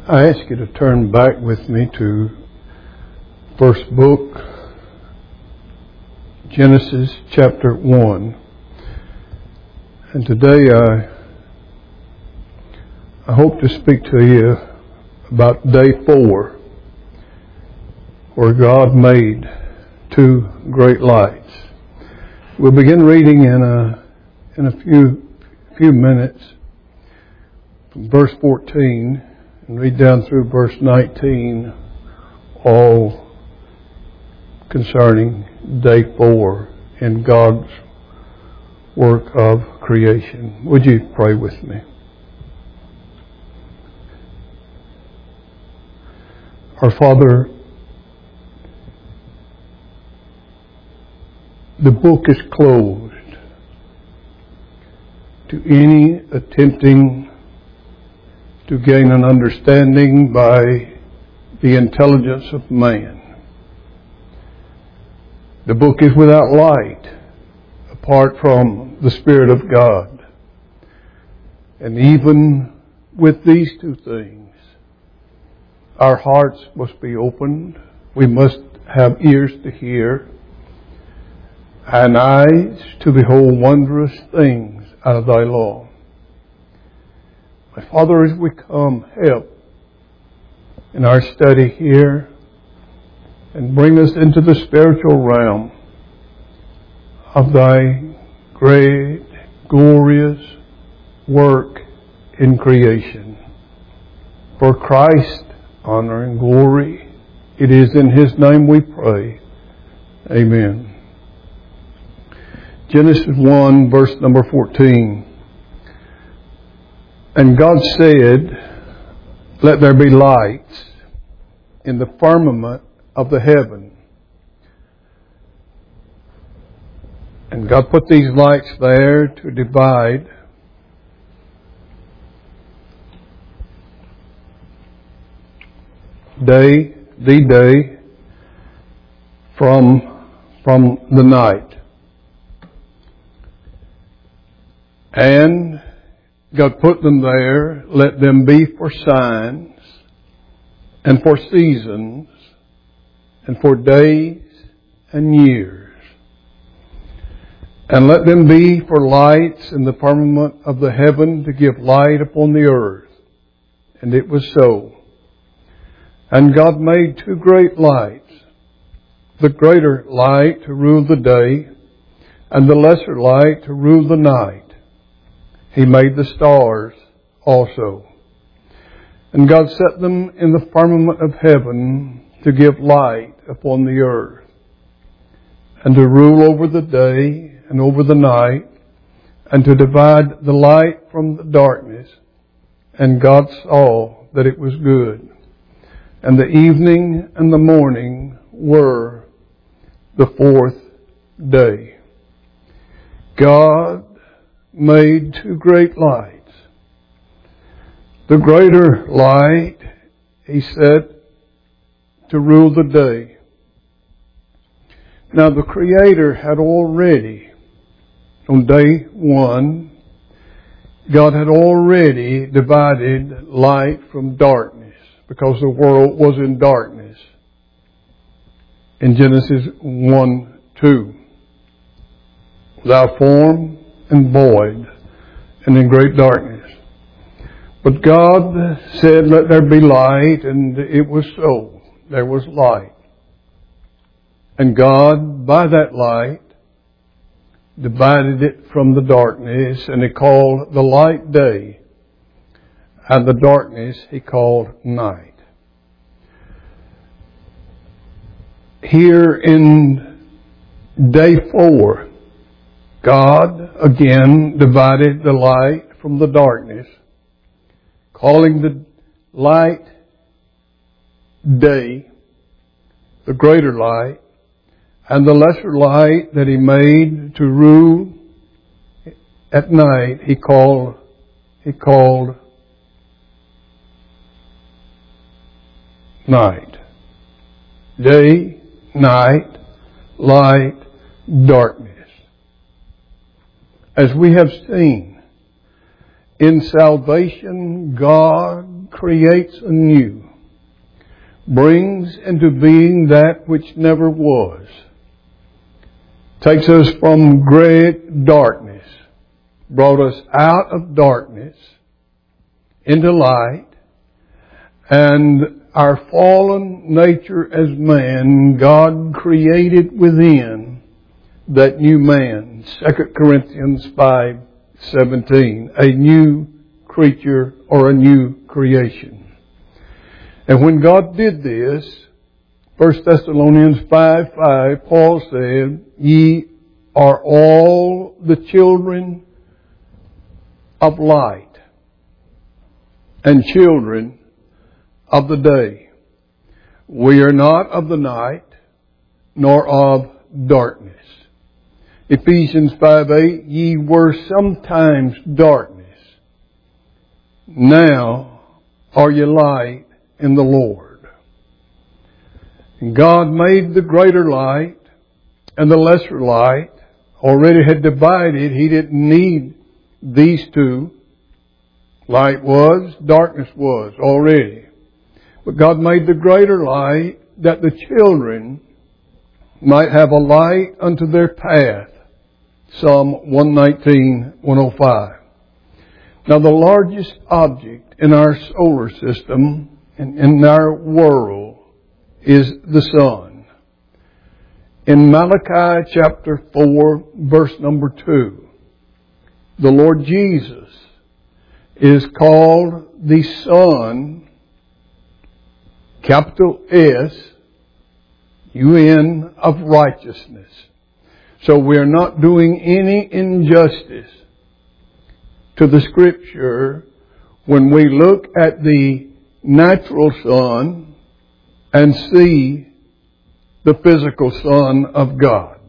I ask you to turn back with me to first book, Genesis chapter 1. And today I hope to speak to you about day 4, where God made 2 great lights. We'll begin reading in a few minutes from verse 14 and read down through verse 19, all concerning day 4 in God's work of creation. Would you pray with me? Our Father, the book is closed to any attempting to gain an understanding by the intelligence of man. The book is without light apart from the Spirit of God. And even with these 2 things, our hearts must be opened. We must have ears to hear and eyes to behold wondrous things out of thy law. My Father, as we come, help in our study here and bring us into the spiritual realm of thy great, glorious work in creation. For Christ's honor and glory, it is in His name we pray. Amen. Genesis 1, verse number 14. And God said, let there be lights in the firmament of the heaven. And God put these lights there to divide the day from the night. And God put them there, let them be for signs and for seasons and for days and years. And let them be for lights in the firmament of the heaven to give light upon the earth. And it was so. And God made 2 great lights, the greater light to rule the day and the lesser light to rule the night. He made the stars also. And God set them in the firmament of heaven to give light upon the earth, and to rule over the day and over the night, and to divide the light from the darkness. And God saw that it was good. And the evening and the morning were the 4th day. God made 2 great lights. The greater light, He said, to rule the day. Now the Creator had already, on day 1, God had already divided light from darkness, because the world was in darkness. In Genesis 1:2, without form and void, and in great darkness. But God said, let there be light, and it was so. There was light. And God, by that light, divided it from the darkness, and He called the light day, and the darkness He called night. Here in day 4, God again divided the light from the darkness, calling the light day, the greater light, and the lesser light that He made to rule at night, He called night. Day, night, light, darkness. As we have seen, in salvation, God creates anew, brings into being that which never was, takes us from great darkness, brought us out of darkness into light, and our fallen nature as man, God created within that new man. 2 Corinthians 5:17, a new creature or a new creation. And when God did this, 1 Thessalonians 5:5, Paul said, ye are all the children of light and children of the day. We are not of the night, nor of darkness. Ephesians 5:8, ye were sometimes darkness. Now are ye light in the Lord. And God made the greater light and the lesser light. Already had divided. He didn't need these two. Light was, darkness was already. But God made the greater light that the children might have a light unto their path. Psalm 119:105. Now the largest object in our solar system and in our world is the sun. In Malachi chapter 4, verse number 2, the Lord Jesus is called the Son, capital S-U-N, of righteousness. So we are not doing any injustice to the Scripture when we look at the natural sun and see the physical Son of God.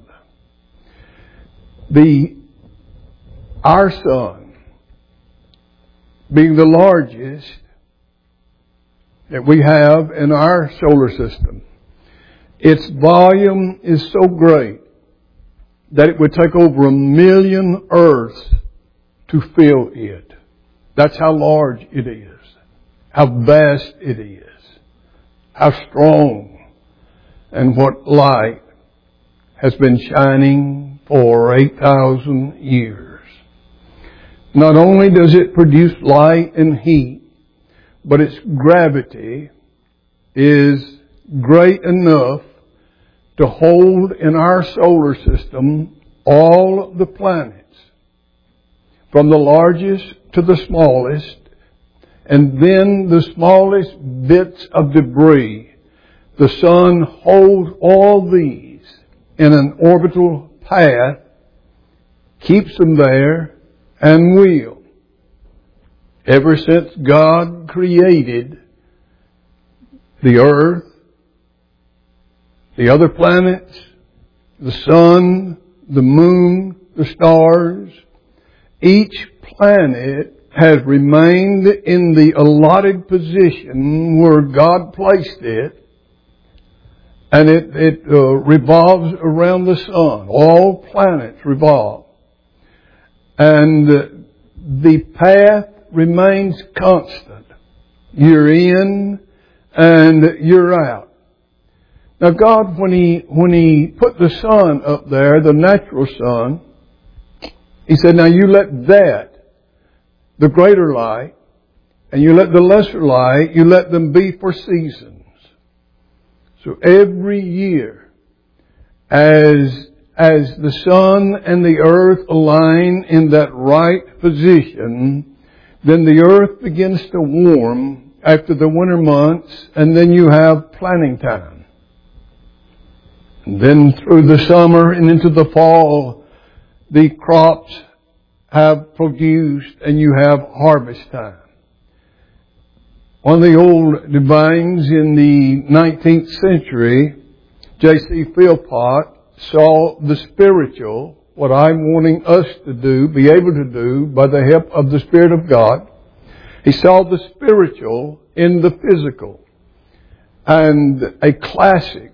Our sun, being the largest that we have in our solar system, its volume is so great that it would take over 1 million Earths to fill it. That's how large it is, how vast it is, how strong, and what light has been shining for 8,000 years. Not only does it produce light and heat, but its gravity is great enough to hold in our solar system all the planets, from the largest to the smallest, and then the smallest bits of debris. The sun holds all these in an orbital path, keeps them there, and will. Ever since God created the earth, the other planets, the sun, the moon, the stars, each planet has remained in the allotted position where God placed it, and it revolves around the sun. All planets revolve. And the path remains constant. You're in and you're out. Now God, when He put the sun up there, the natural sun, He said, now you let that, the greater light, and you let the lesser light, you let them be for seasons. So every year, as the sun and the earth align in that right position, then the earth begins to warm after the winter months, and then you have planting time. And then through the summer and into the fall, the crops have produced and you have harvest time. One of the old divines in the 19th century, J.C. Philpott, saw the spiritual, what I'm wanting us to do, be able to do by the help of the Spirit of God. He saw the spiritual in the physical. And a classic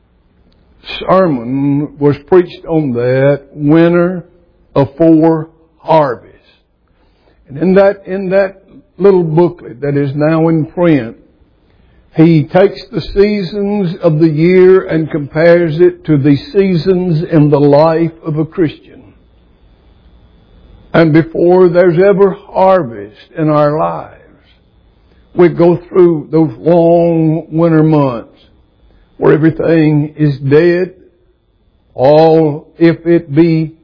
sermon was preached on that, Winter Afore Harvest. And in that little booklet that is now in print, he takes the seasons of the year and compares it to the seasons in the life of a Christian. And before there's ever harvest in our lives, we go through those long winter months where everything is dead. All, if it be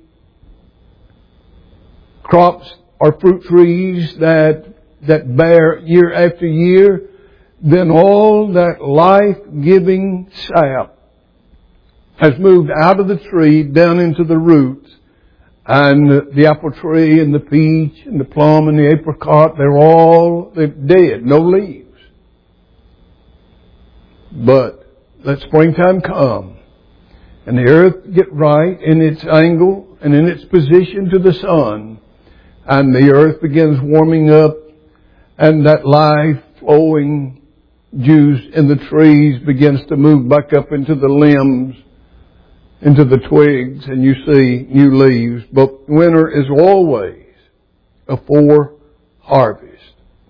crops or fruit trees that bear year after year, then all that life-giving sap has moved out of the tree down into the roots. And the apple tree and the peach and the plum and the apricot, they're dead, no leaves. But let springtime come and the earth get right in its angle and in its position to the sun, and the earth begins warming up, and that life-flowing juice in the trees begins to move back up into the limbs, into the twigs, and you see new leaves. But winter is always a fore-harvest.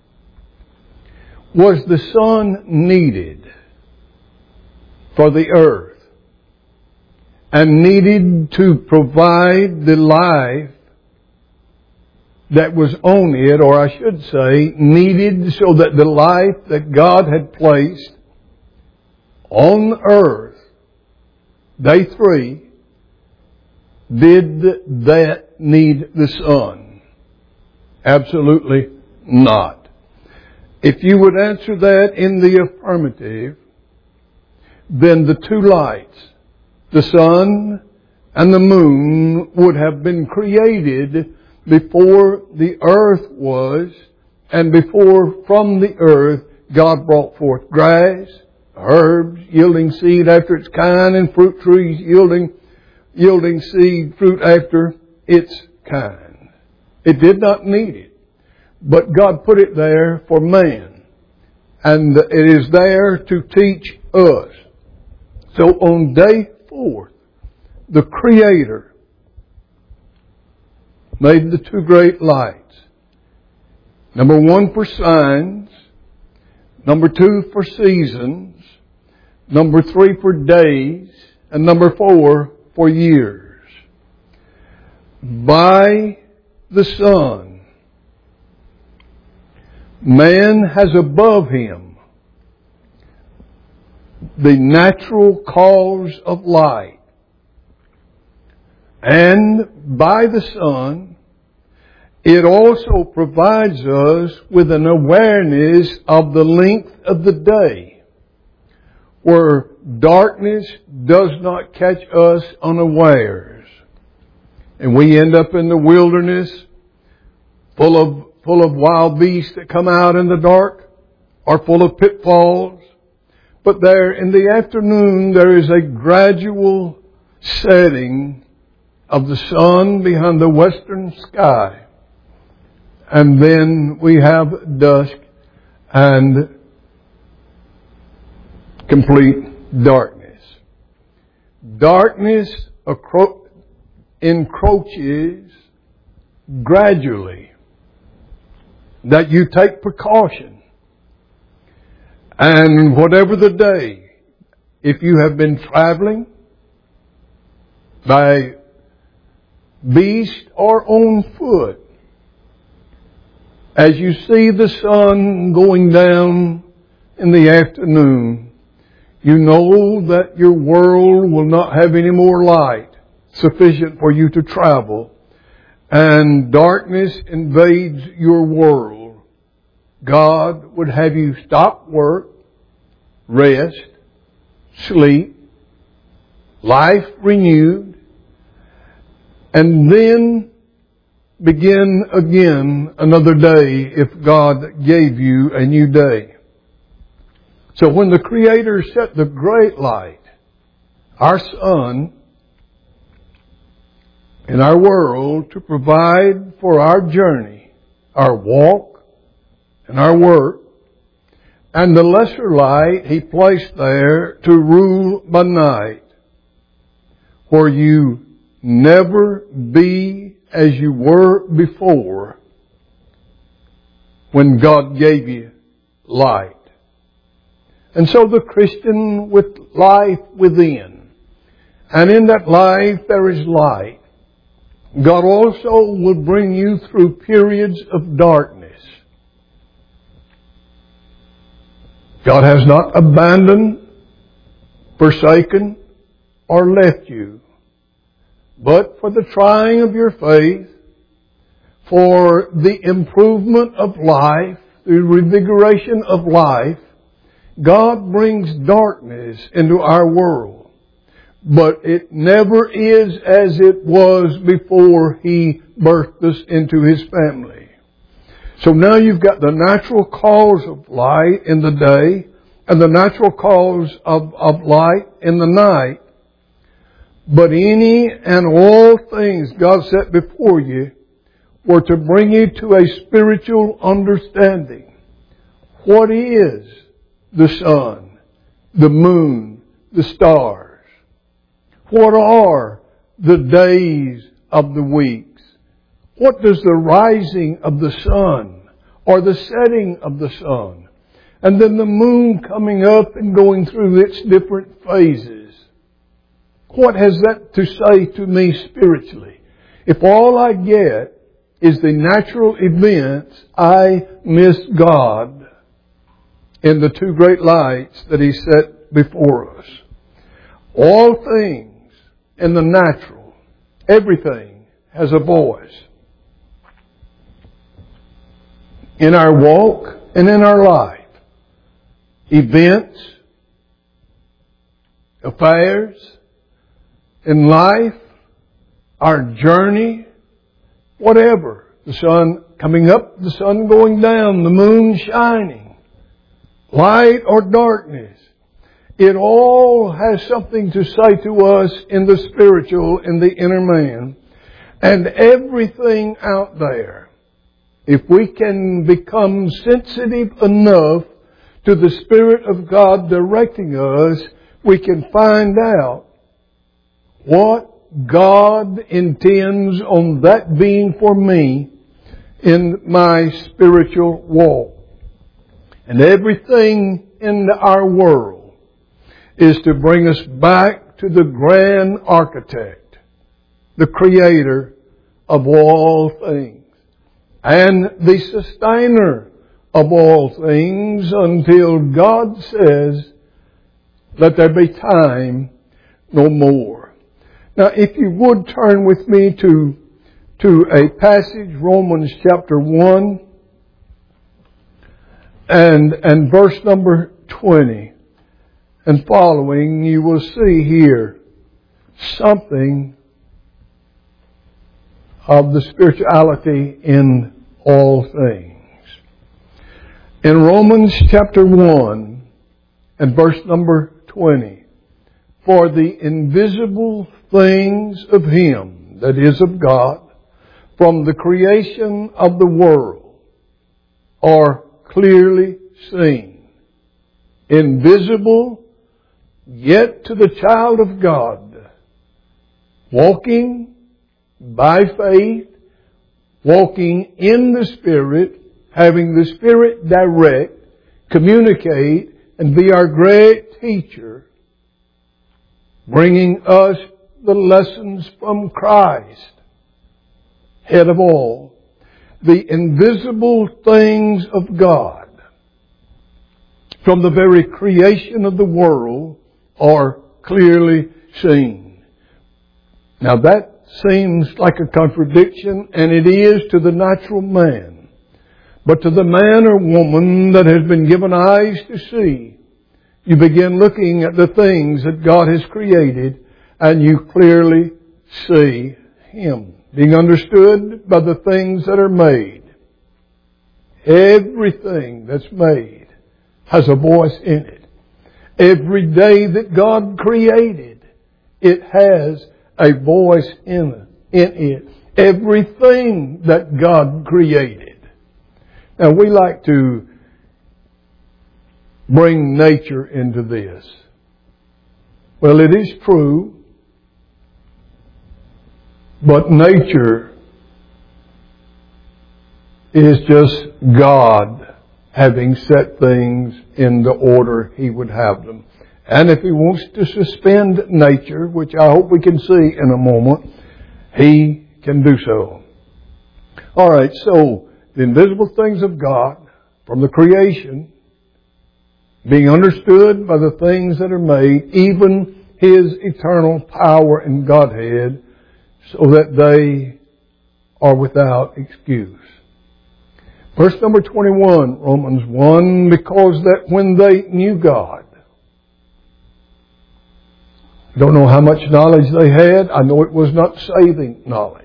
Was the sun needed for the earth and needed to provide the life that was on it, or I should say, needed so that the life that God had placed on earth, day 3, did that need the sun? Absolutely not. If you would answer that in the affirmative, then the two lights, the sun and the moon, would have been created before the earth was, and before from the earth God brought forth grass, herbs yielding seed after its kind, and fruit trees yielding seed, fruit after its kind. It did not need it, but God put it there for man, and it is there to teach us. So on day 4, the Creator made the two great lights. Number 1 for signs. Number 2 for seasons. Number 3 for days. And number 4 for years. By the sun, man has above him the natural cause of light. And by the sun, it also provides us with an awareness of the length of the day, where darkness does not catch us unawares. And we end up in the wilderness full of wild beasts that come out in the dark, or full of pitfalls. But there in the afternoon there is a gradual setting of the sun behind the western sky. And then we have dusk and complete darkness. Darkness encroaches gradually, that you take precaution. And whatever the day, if you have been traveling by beast or on foot, as you see the sun going down in the afternoon, you know that your world will not have any more light sufficient for you to travel, and darkness invades your world. God would have you stop work, rest, sleep, life renewed, and then begin again another day if God gave you a new day. So when the Creator set the great light, our sun, in our world to provide for our journey, our walk, and our work, and the lesser light He placed there to rule by night, where you never be as you were before, when God gave you light. And so the Christian with life within, and in that life there is light. God also will bring you through periods of darkness. God has not abandoned, forsaken, or left you. But for the trying of your faith, for the improvement of life, the revigoration of life, God brings darkness into our world. But it never is as it was before He birthed us into His family. So now you've got the natural cause of light in the day and the natural cause of light in the night. But any and all things God set before you were to bring you to a spiritual understanding. What is the sun, the moon, the stars? What are the days of the weeks? What does the rising of the sun or the setting of the sun, and then the moon coming up and going through its different phases? What has that to say to me spiritually? If all I get is the natural events, I miss God in the two great lights that He set before us. All things in the natural, everything has a voice. In our walk and in our life, events, affairs, in life, our journey, whatever. The sun coming up, the sun going down, the moon shining, light or darkness. It all has something to say to us in the spiritual, in the inner man. And everything out there, if we can become sensitive enough to the Spirit of God directing us, we can find out what God intends on that being for me in my spiritual walk. And everything in our world is to bring us back to the grand architect, the creator of all things, and the sustainer of all things until God says, let there be time no more. Now, if you would turn with me to a passage, Romans chapter 1 and verse number 20 and following, you will see here something of the spirituality in all things. In Romans chapter 1 and verse number 20, for the invisible things of Him, that is of God, from the creation of the world, are clearly seen, invisible, yet to the child of God, walking by faith, walking in the Spirit, having the Spirit direct, communicate, and be our great teacher, bringing us the lessons from Christ, head of all, the invisible things of God, from the very creation of the world, are clearly seen. Now that seems like a contradiction, and it is to the natural man. But to the man or woman that has been given eyes to see, you begin looking at the things that God has created, and you clearly see Him being understood by the things that are made. Everything that's made has a voice in it. Every day that God created, it has a voice in it. Everything that God created. Now we like to bring nature into this. Well, it is true, but nature is just God having set things in the order He would have them. And if He wants to suspend nature, which I hope we can see in a moment, He can do so. Alright, so the invisible things of God from the creation being understood by the things that are made, even His eternal power and Godhead, so that they are without excuse. Verse number 21, Romans 1, because that when they knew God, don't know how much knowledge they had. I know it was not saving knowledge.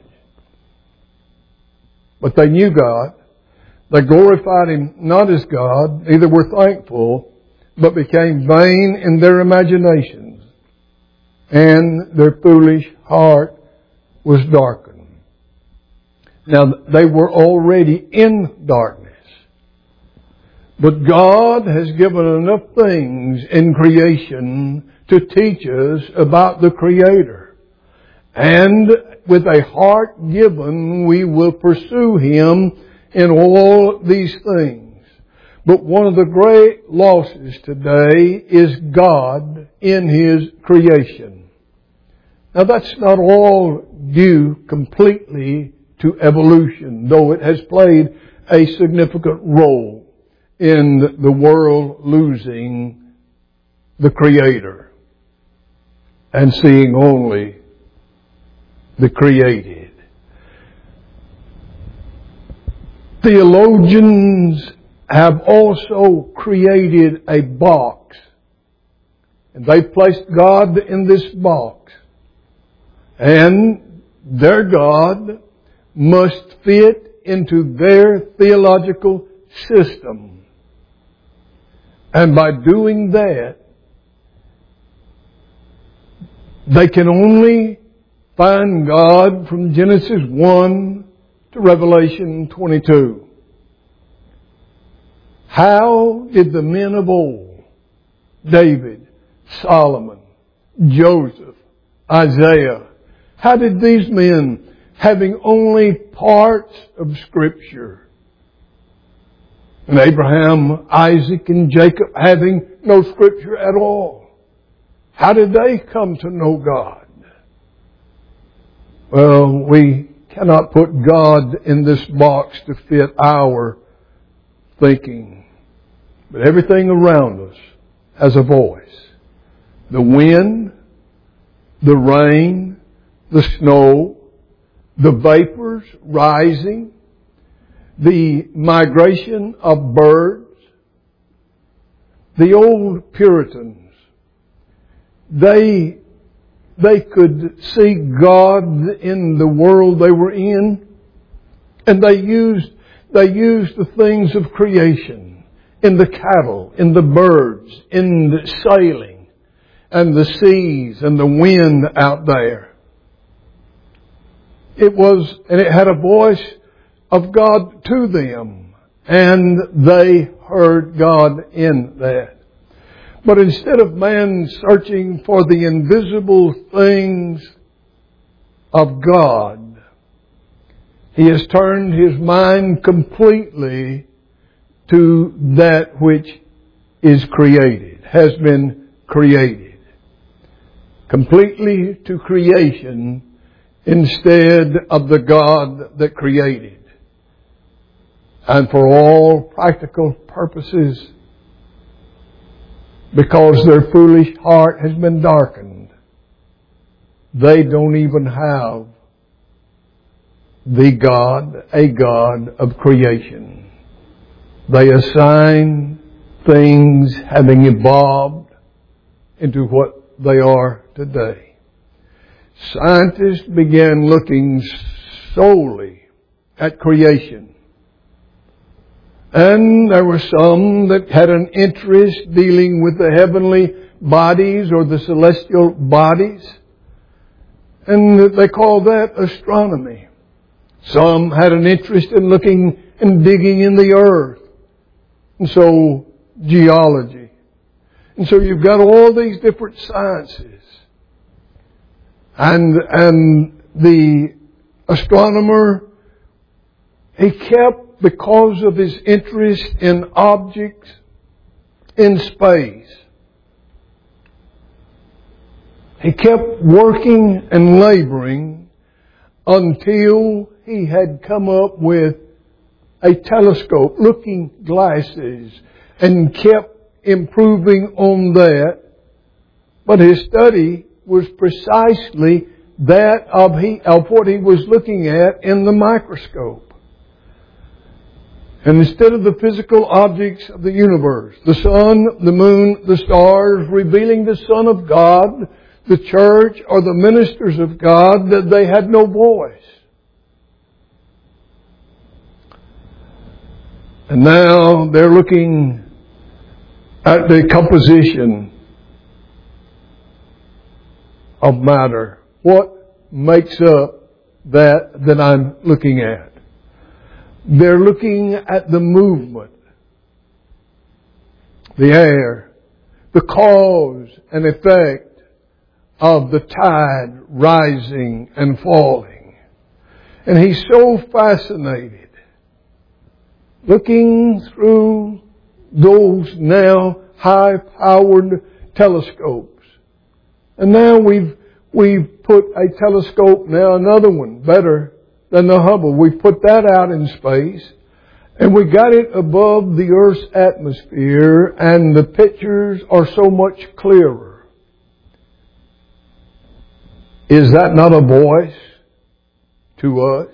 But they knew God. They glorified Him not as God, neither were thankful, but became vain in their imaginations, and their foolish heart was darkened. Now, they were already in darkness. But God has given enough things in creation to teach us about the Creator. And with a heart given, we will pursue Him in all these things. But one of the great losses today is God in His creation. Now that's not all due completely to evolution, though it has played a significant role in the world losing the Creator and seeing only the created. Theologians have also created a box, and they placed God in this box, and their God must fit into their theological system. And by doing that, they can only find God from Genesis 1 to Revelation 22. How did the men of old, David, Solomon, Joseph, Isaiah, how did these men, having only parts of Scripture, and Abraham, Isaac, and Jacob having no Scripture at all, how did they come to know God? Well, we cannot put God in this box to fit our thinking. But everything around us has a voice. The wind, the rain, the snow, the vapors rising, the migration of birds. The old Puritans, they could see God in the world they were in, and they used the things of creation, in the cattle, in the birds, in the sailing, and the seas, and the wind out there. It had a voice of God to them, and they heard God in that. But instead of man searching for the invisible things of God, he has turned his mind completely to that which is created, has been created. Completely to creation instead of the God that created. And for all practical purposes, because their foolish heart has been darkened, they don't even have a God of creation. They assign things having evolved into what they are today. Scientists began looking solely at creation. And there were some that had an interest dealing with the heavenly bodies or the celestial bodies. And they called that astronomy. Some had an interest in looking and digging in the earth. And so, geology. And so you've got all these different sciences. And the astronomer, he kept because of his interest in objects in space, he kept working and laboring until he had come up with a telescope, looking glasses, and kept improving on that. But his study was precisely that of what he was looking at in the microscope. And instead of the physical objects of the universe, the sun, the moon, the stars, revealing the Son of God, the church, or the ministers of God, that they had no voice. And now they're looking at the composition of matter. What makes up that I'm looking at? They're looking at the movement, the air, the cause and effect of the tide rising and falling. And he's so fascinated looking through those now high-powered telescopes. And now we've put a telescope, now another one, better than the Hubble. We've put that out in space, and we got it above the Earth's atmosphere, and the pictures are so much clearer. Is that not a voice to us?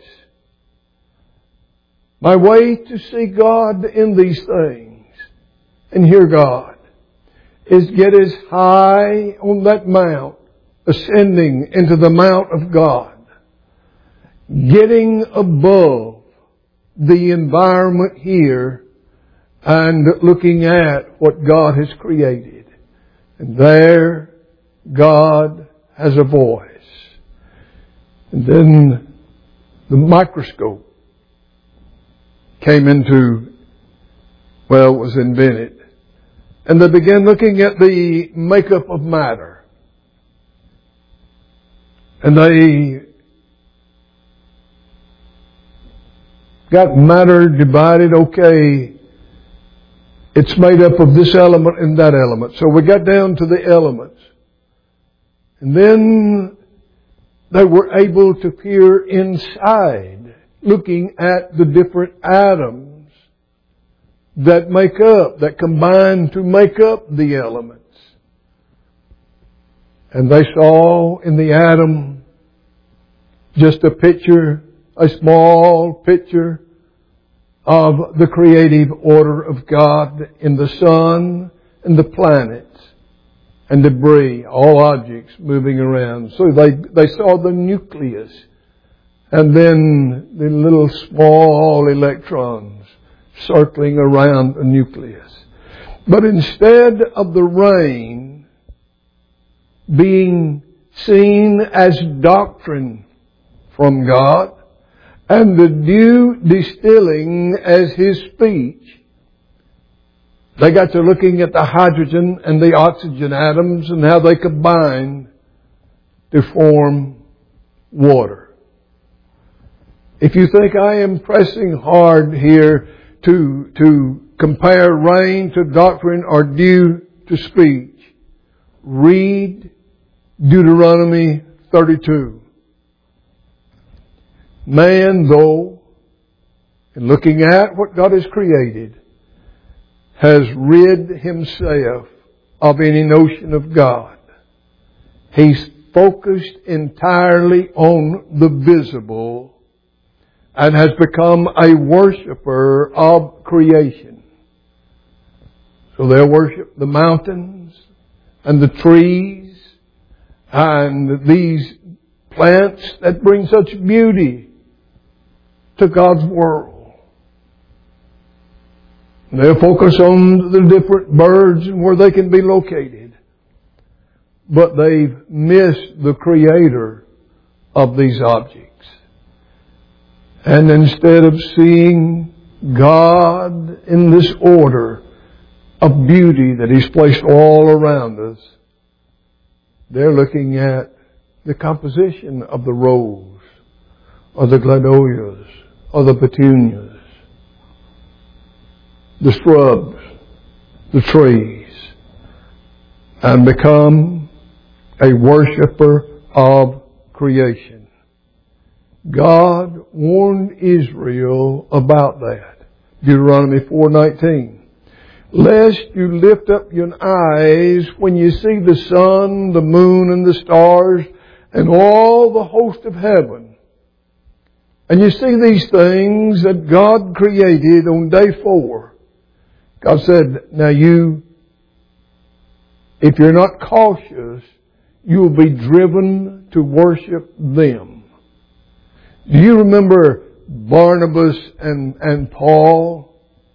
My way to see God in these things and hear God is get as high on that mount, ascending into the mount of God, getting above the environment here and looking at what God has created. And there, God has a voice. And then the microscope came into, well, it was invented. And they began looking at the makeup of matter. And they got matter divided. Okay, it's made up of this element and that element. So we got down to the elements. And then they were able to peer inside, looking at the different atoms that combine to make up the elements. And they saw in the atom just a small picture of the creative order of God in the sun and the planets and debris, all objects moving around. So they saw the nucleus and then the little small electrons circling around the nucleus. But instead of the rain being seen as doctrine from God, and the dew distilling as His speech, they got to looking at the hydrogen and the oxygen atoms and how they combine to form water. If you think I am pressing hard here to compare rain to doctrine or dew to speech, read Deuteronomy 32. Man, though, in looking at what God has created, has rid himself of any notion of God. He's focused entirely on the visible and has become a worshiper of creation. So they'll worship the mountains and the trees and these plants that bring such beauty to God's world. They'll focus on the different birds and where they can be located. But they've missed the Creator of these objects. And instead of seeing God in this order of beauty that He's placed all around us, they're looking at the composition of the rose, or the gladiolas, or the petunias, the shrubs, the trees, and become a worshiper of creation. God warned Israel about that. Deuteronomy 4:19. Lest you lift up your eyes when you see the sun, the moon, and the stars, and all the host of heaven. And you see these things that God created on day 4. God said, now if you're not cautious, you will be driven to worship them. Do you remember Barnabas and Paul?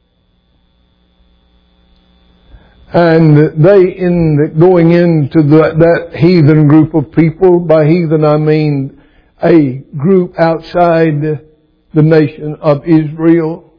And they, going into that heathen group of people, by heathen I mean a group outside the nation of Israel.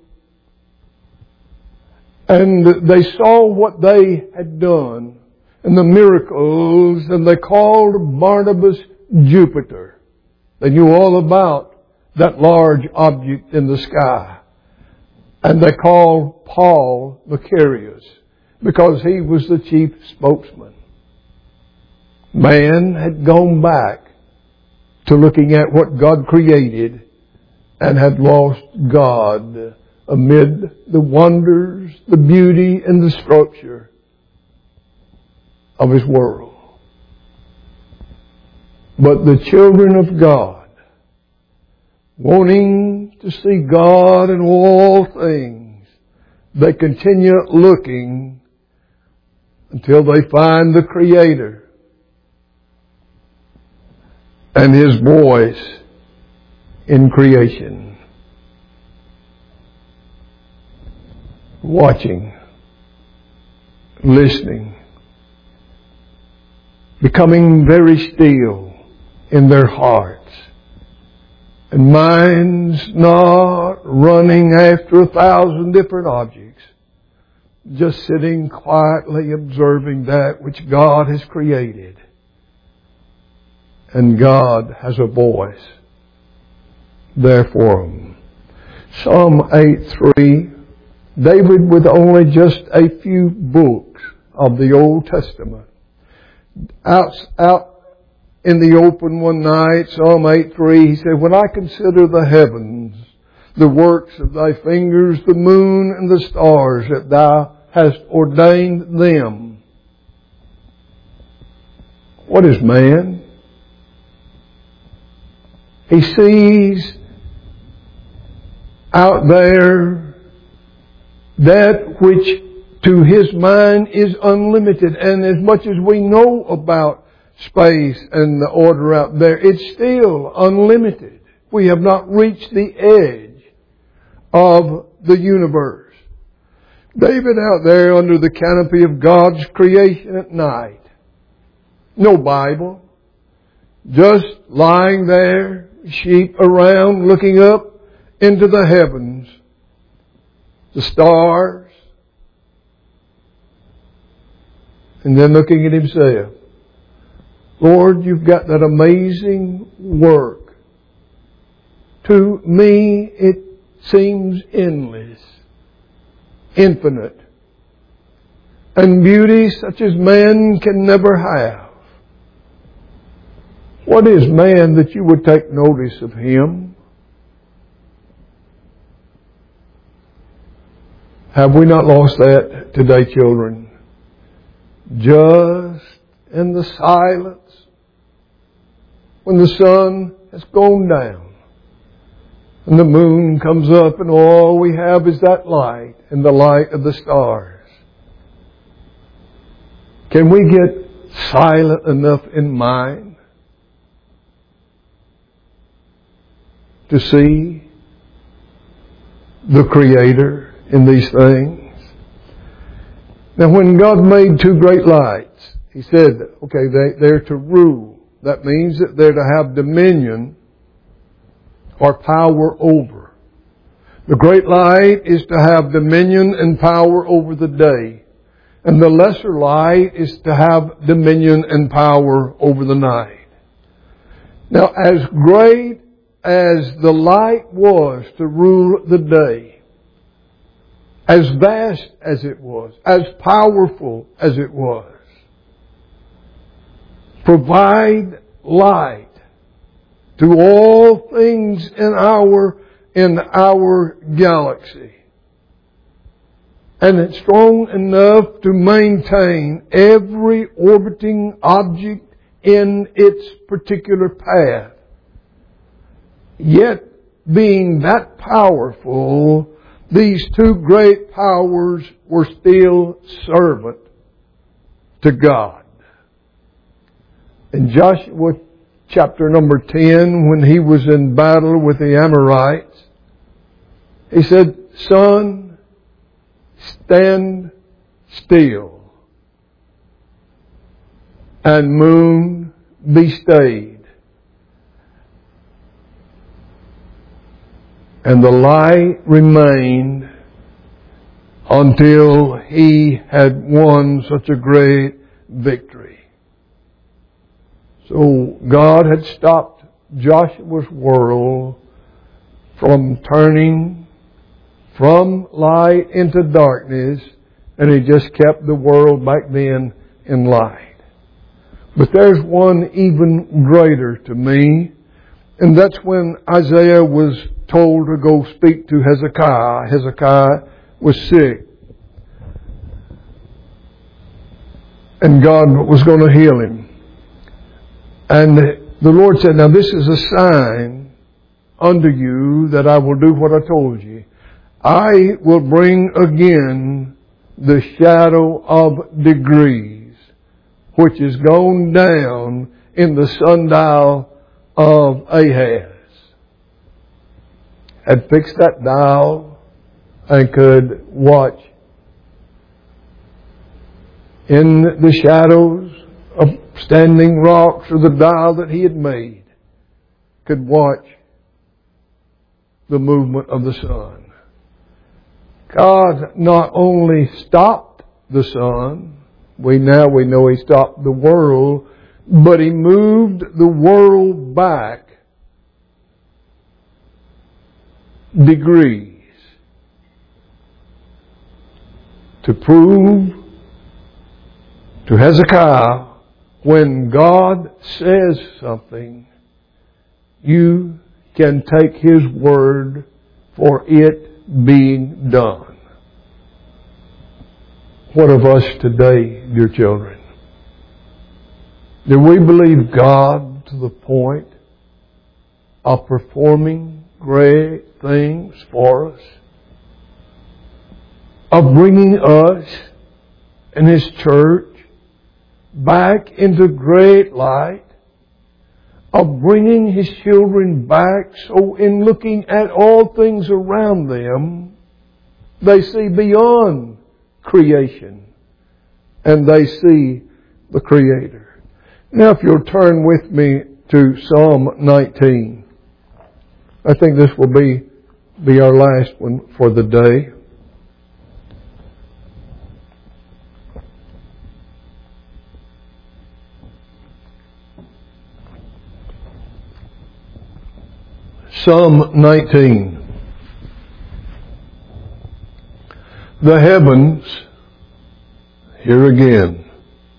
And they saw what they had done and the miracles, and they called Barnabas Jupiter. They knew all about that large object in the sky. And they called Paul Macarius, because he was the chief spokesman. Man had gone back to looking at what God created and had lost God amid the wonders, the beauty, and the structure of His world. But the children of God, wanting to see God in all things, they continue looking until they find the Creator and His voice in creation. Watching, listening, becoming very still in their hearts, and minds not running after 1,000 different objects, just sitting quietly observing that which God has created. And God has a voice there for them. Psalm 8:3, David, with only just a few books of the Old Testament, out in the open one night, Psalm 8:3, he said, when I consider the heavens, the works of thy fingers, the moon and the stars, that thou hast ordained them. What is man? He sees out there that which to his mind is unlimited. And as much as we know about space and the order out there, it's still unlimited. We have not reached the edge of the universe. David out there under the canopy of God's creation at night. No Bible. Just lying there, sheep around, looking up into the heavens. The stars. And then looking at himself. Lord, you've got that amazing work. To me, it seems endless, infinite, and beauty such as man can never have. What is man that you would take notice of him? Have we not lost that today, children? Just in the silence, when the sun has gone down and the moon comes up and all we have is that light and the light of the stars. Can we get silent enough in mind to see the Creator in these things? Now when God made two great lights, He said, okay, they're to rule. That means that they're to have dominion or power over. The great light is to have dominion and power over the day. And the lesser light is to have dominion and power over the night. Now, as great as the light was to rule the day, as vast as it was, as powerful as it was, provide light to all things in our galaxy. And it's strong enough to maintain every orbiting object in its particular path. Yet, being that powerful, these two great powers were still servant to God. In Joshua chapter number 10, when he was in battle with the Amorites, he said, "Sun, stand still, and moon, be stayed." And the light remained until he had won such a great victory. So God had stopped Joshua's world from turning from light into darkness, and he just kept the world back then in light. But there's one even greater to me, and that's when Isaiah was told to go speak to Hezekiah. Hezekiah was sick, and God was going to heal him. And the Lord said, "Now this is a sign unto you that I will do what I told you. I will bring again the shadow of degrees, which is gone down in the sundial of Ahaz." Had fixed that dial and could watch in the shadows of standing rocks or the dial that he had made, could watch the movement of the sun. God not only stopped the sun, we know he stopped the world, but he moved the world back degrees to prove to Hezekiah, when God says something, you can take His word for it being done. What of us today, dear children? Do we believe God to the point of performing great things for us? Of bringing us and His church back into great light? Of bringing His children back so in looking at all things around them, they see beyond creation and they see the Creator. Now if you'll turn with me to Psalm 19. I think this will be our last one for the day. Psalm 19. The heavens, here again,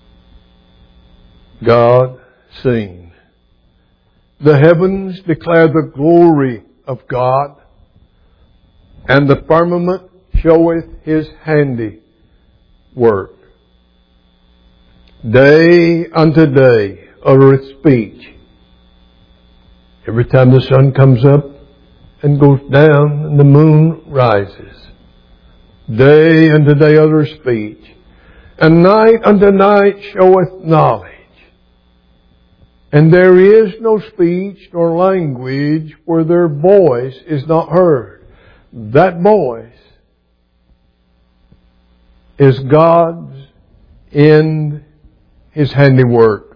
God seen. The heavens declare the glory of God, and the firmament showeth His handiwork. Day unto day uttereth speech. Every time the sun comes up and goes down and the moon rises. Day unto day uttereth speech. And night unto night showeth knowledge. And there is no speech nor language where their voice is not heard. That voice is God's in His handiwork.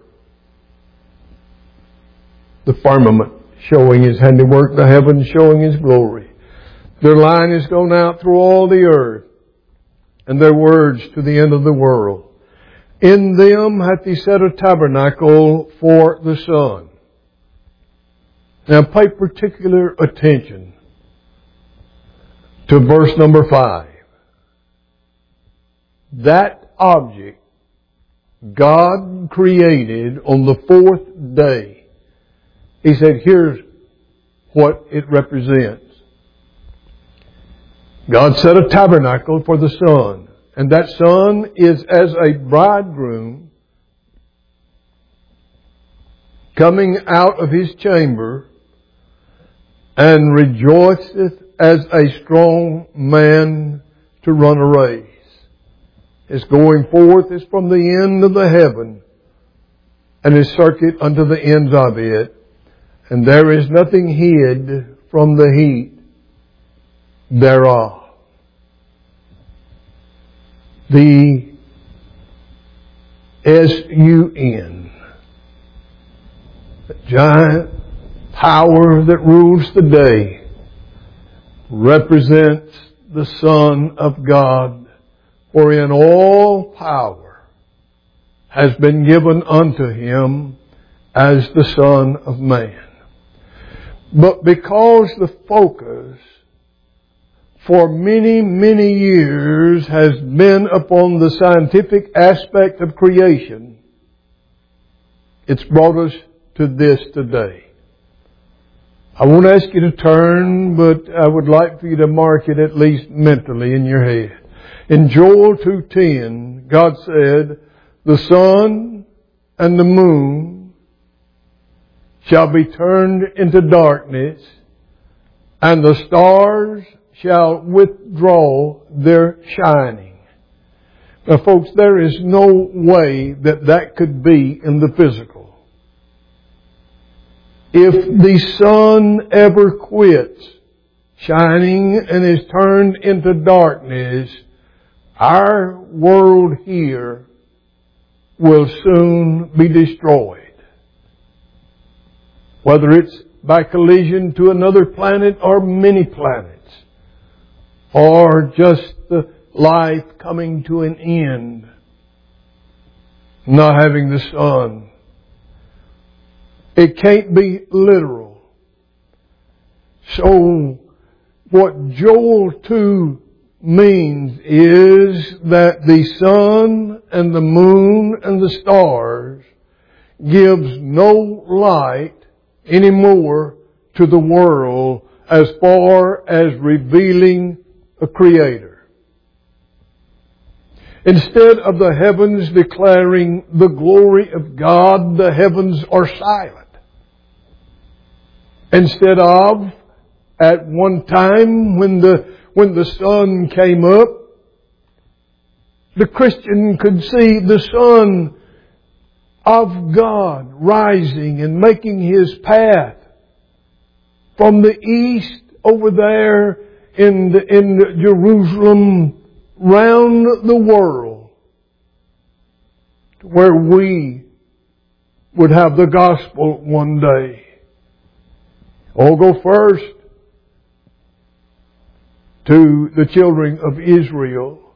The firmament showing His handiwork, the heavens showing His glory. Their line is gone out through all the earth, and their words to the end of the world. In them hath He set a tabernacle for the sun. Now pay particular attention to verse number 5. that object God created on the fourth day. He said, here's what it represents. God set a tabernacle for the sun, and that sun is as a bridegroom coming out of his chamber, and rejoiceth as a strong man to run a race. His going forth is from the end of the heaven, and his circuit unto the ends of it. And there is nothing hid from the heat thereof. The S-U-N, the giant power that rules the day, represents the Son of God, wherein all power has been given unto Him as the Son of Man. But because the focus for many, many years has been upon the scientific aspect of creation, it's brought us to this today. I won't ask you to turn, but I would like for you to mark it at least mentally in your head. In Joel 2:10, God said, the sun and the moon shall be turned into darkness, and the stars shall withdraw their shining. Now folks, there is no way that that could be in the physical. If the sun ever quits shining and is turned into darkness, our world here will soon be destroyed. Whether it's by collision to another planet or many planets, or just the life coming to an end, not having the sun. It can't be literal. So what Joel 2 means is that the sun and the moon and the stars gives no light anymore to the world as far as revealing a Creator. Instead of the heavens declaring the glory of God, the heavens are silent. Instead of, at one time when the sun came up, the Christian could see the Son of God rising and making His path from the east over there in Jerusalem round the world to where we would have the gospel one day. I'll go first to the children of Israel,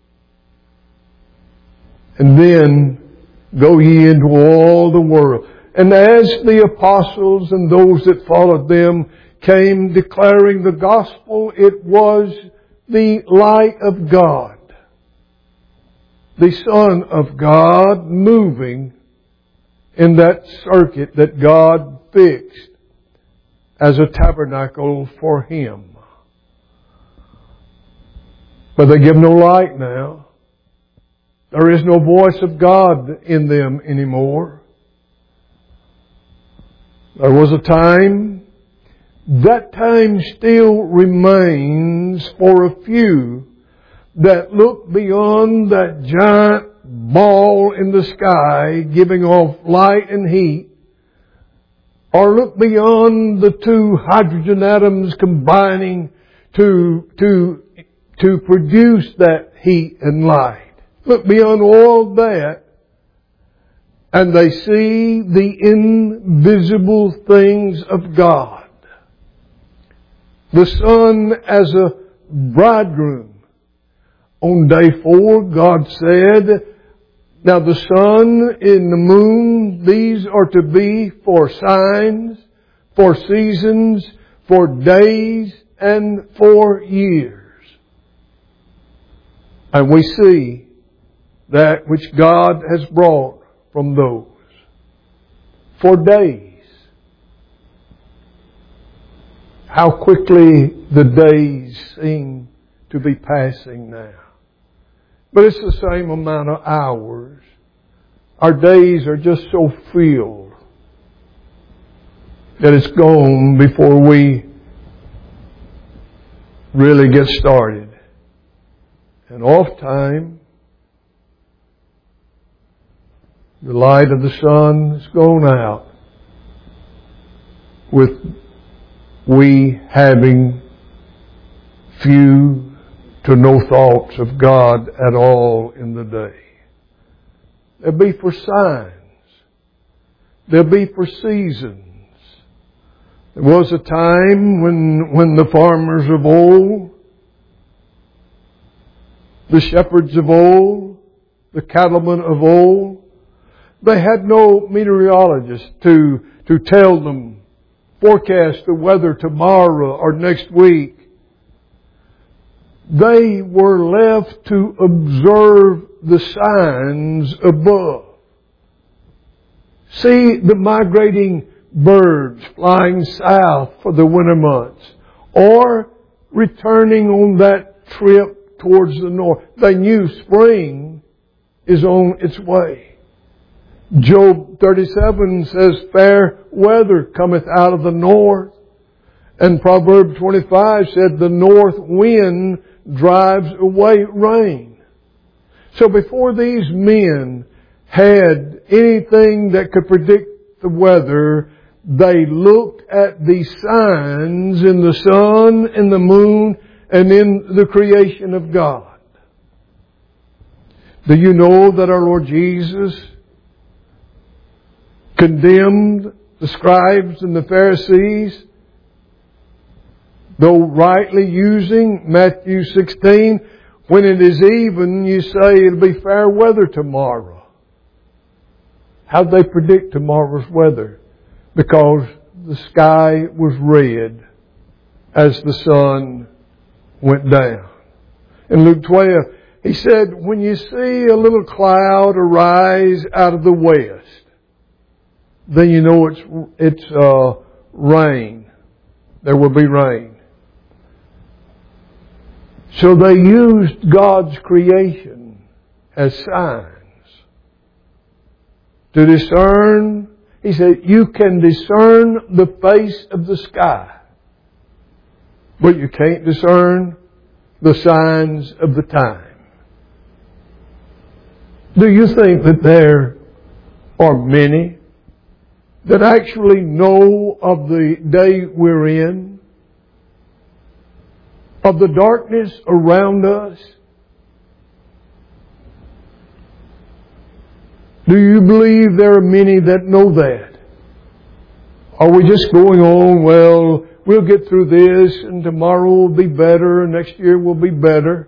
and then go ye into all the world. And as the apostles and those that followed them came declaring the gospel, it was the light of God, the Son of God, moving in that circuit that God fixed as a tabernacle for Him. But they give no light now. There is no voice of God in them anymore. There was a time, that time still remains for a few that look beyond that giant ball in the sky giving off light and heat, or look beyond the two hydrogen atoms combining to produce that heat and light. Look beyond all that, and they see the invisible things of God. The sun as a bridegroom. On day 4, God said, now the sun and the moon, these are to be for signs, for seasons, for days, and for years. And we see that which God has brought from those. For days. How quickly the days seem to be passing now. But it's the same amount of hours. Our days are just so filled that it's gone before we really get started. And oftentimes, the light of the sun has gone out with we having few to no thoughts of God at all in the day. There'll be for signs. There'll be for seasons. There was a time when the farmers of old, the shepherds of old, the cattlemen of old, they had no meteorologist to tell them, forecast the weather tomorrow or next week. They were left to observe the signs above. See the migrating birds flying south for the winter months, or returning on that trip towards the north. They knew spring is on its way. Job 37 says, fair weather cometh out of the north. And Proverbs 25 said, the north wind drives away rain. So before these men had anything that could predict the weather, they looked at the signs in the sun, in the moon, and in the creation of God. Do you know that our Lord Jesus condemned the scribes and the Pharisees, though rightly using Matthew 16, when it is even, you say it'll be fair weather tomorrow. How'd they predict tomorrow's weather? Because the sky was red as the sun went down. In Luke 12, he said, when you see a little cloud arise out of the west, then you know it's rain. There will be rain. So they used God's creation as signs to discern. He said, you can discern the face of the sky, but you can't discern the signs of the time. Do you think that there are many that actually know of the day we're in, of the darkness around us? Do you believe there are many that know that? Are we just going on, well, we'll get through this and tomorrow will be better and next year will be better?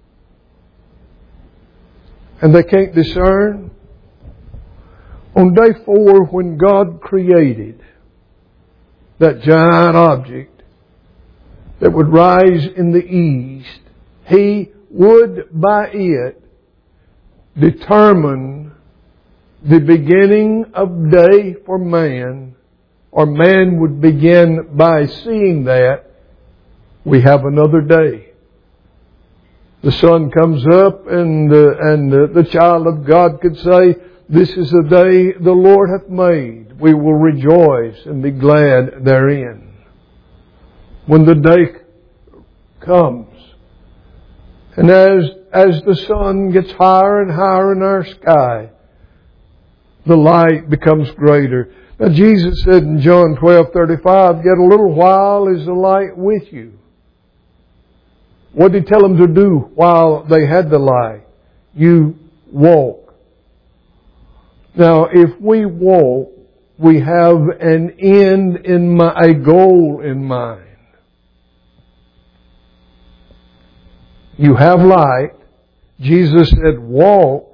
And they can't discern? On day 4, when God created that giant object that would rise in the east, He would by it determine the beginning of day for man, or man would begin by seeing that we have another day. The sun comes up and the child of God could say, this is the day the Lord hath made. We will rejoice and be glad therein. When the day comes, and as the sun gets higher and higher in our sky, the light becomes greater. Now Jesus said in John 12:35, yet a little while is the light with you. What did He tell them to do while they had the light? You walk. Now, if we walk, we have an end in mind, a goal in mind. You have light. Jesus said, walk,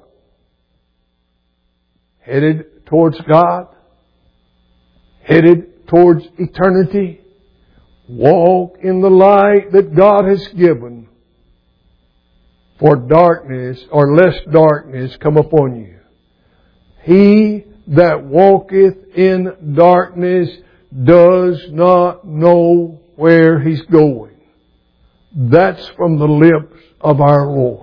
headed towards God, headed towards eternity. Walk in the light that God has given. for darkness, or lest darkness come upon you. He that walketh in darkness does not know where he's going. That's from the lips of our Lord.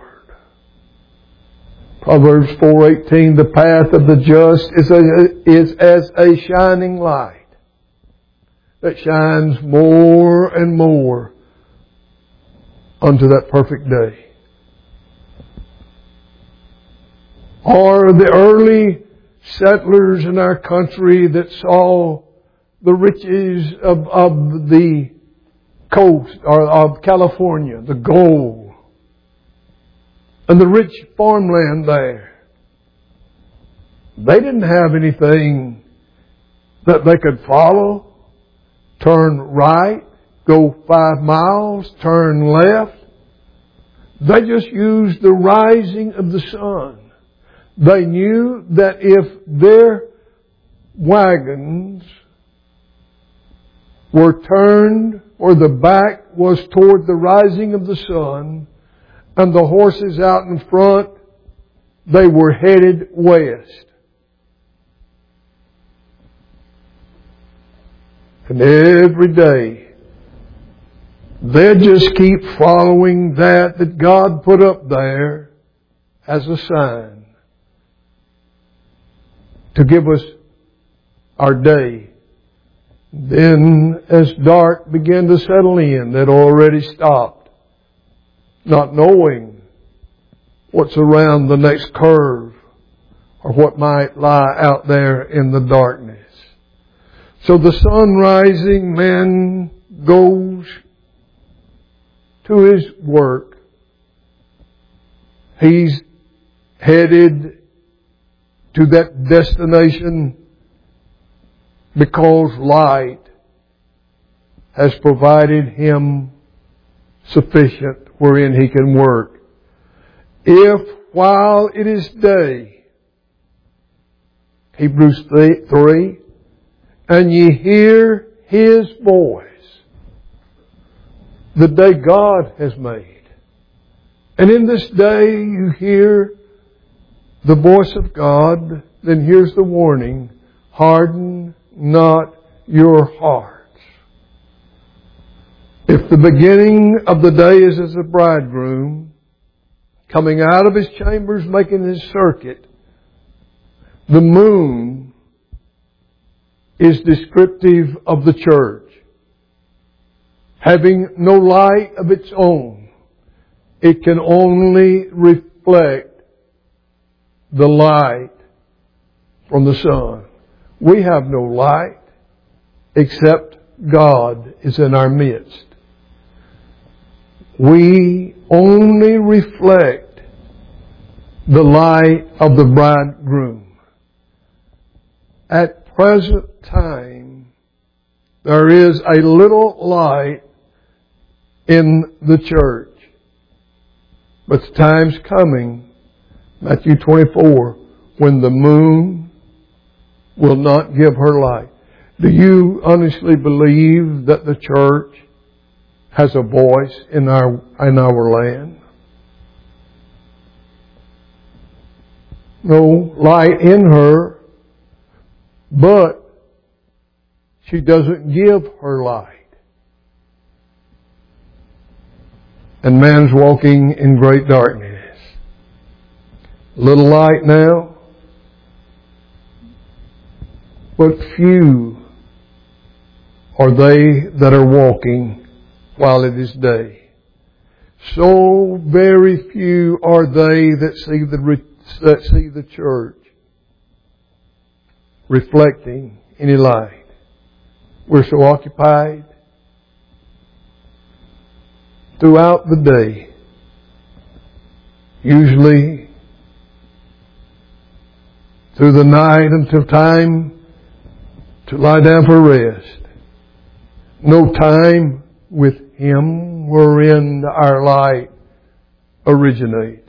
Proverbs 4:18, the path of the just is as a shining light that shines more and more unto that perfect day. Or the early settlers in our country that saw the riches of the coast or of California, the gold, and the rich farmland there. They didn't have anything that they could follow. Turn right, go 5 miles, turn left. They just used the rising of the sun. They knew that if their wagons were turned or the back was toward the rising of the sun and the horses out in front, they were headed west. And every day, they just keep following that God put up there as a sign to give us our day. Then, as dark began to settle in, they'd already stopped, not knowing what's around the next curve or what might lie out there in the darkness. So the sun rising, man goes to his work. He's headed to that destination because light has provided him sufficient wherein he can work. If while it is day, Hebrews 3, and ye hear his voice, the day God has made. And in this day you hear the voice of God, then here's the warning: harden not your hearts. If the beginning of the day is as a bridegroom coming out of his chambers, making his circuit, the moon is descriptive of the church. Having no light of its own, it can only reflect the light from the sun. We have no light except God is in our midst. We only reflect the light of the bridegroom. At present time, there is a little light in the church. But the time's coming, Matthew 24, when the moon will not give her light. Do you honestly believe that the church has a voice in our land? No light in her, but she doesn't give her light. And man's walking in great darkness. Little light now, but few are they that are walking while it is day. So very few are they that see the church reflecting any light. We're so occupied throughout the day, usually through the night until time to lie down for rest. No time with Him wherein our light originates.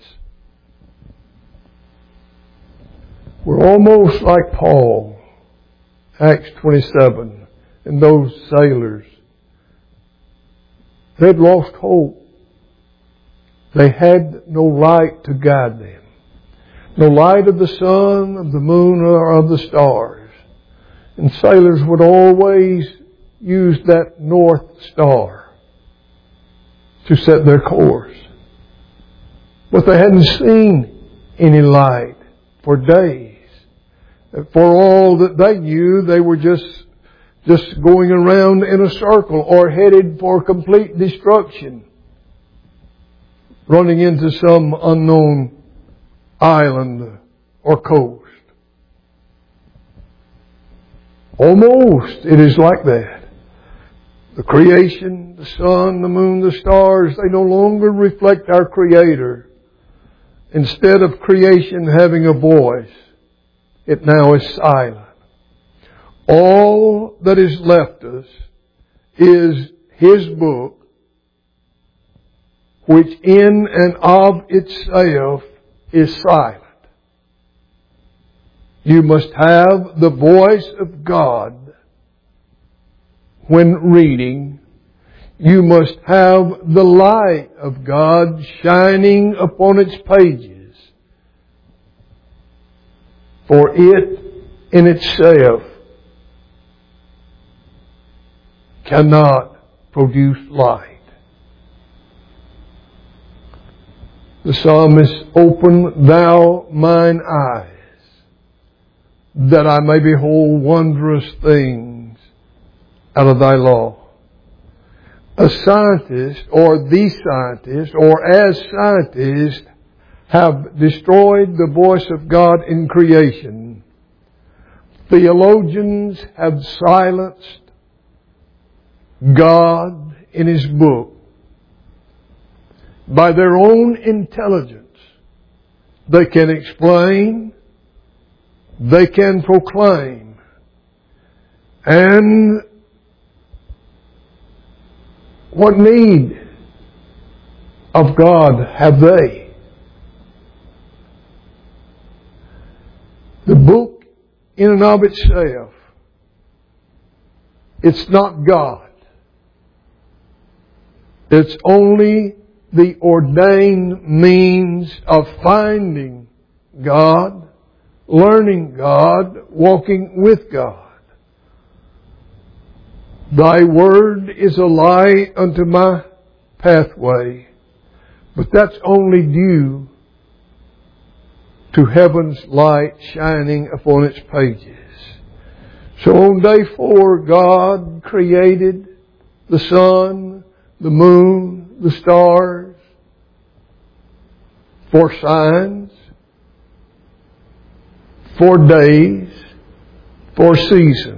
We're almost like Paul, Acts 27, and those sailors. They'd lost hope. They had no light to guide them. No light of the sun, of the moon, or of the stars. And sailors would always use that North Star to set their course. But they hadn't seen any light for days. For all that they knew, they were just going around in a circle or headed for complete destruction, running into some unknown island or coast. Almost it is like that. The creation, the sun, the moon, the stars, they no longer reflect our Creator. Instead of creation having a voice, it now is silent. All that is left us is His book, which in and of itself is silent. You must have the voice of God when reading. You must have the light of God shining upon its pages. For it in itself cannot produce light. The psalmist, "Open thou mine eyes, that I may behold wondrous things out of thy law." A scientist, or the scientist, or as scientists have destroyed the voice of God in creation, theologians have silenced God in His book. By their own intelligence, they can explain, they can proclaim, and what need of God have they? The book in and of itself, it's not God. It's only the ordained means of finding God, learning God, walking with God. Thy word is a light unto my pathway, but that's only due to heaven's light shining upon its pages. So on day 4, God created the sun, the moon, the stars for signs, for days, for seasons.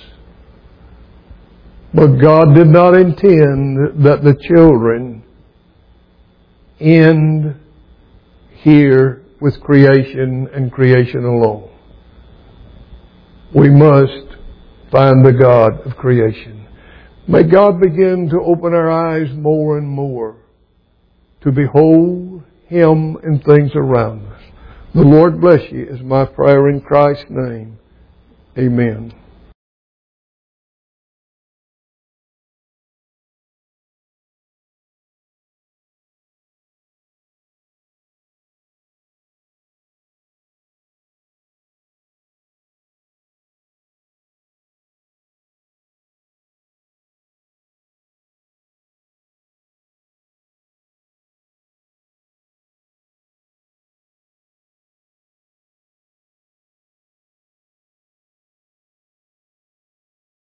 But God did not intend that the children end here with creation and creation alone. We must find the God of creation. May God begin to open our eyes more and more to behold Him in things around us. The Lord bless you is my prayer in Christ's name. Amen.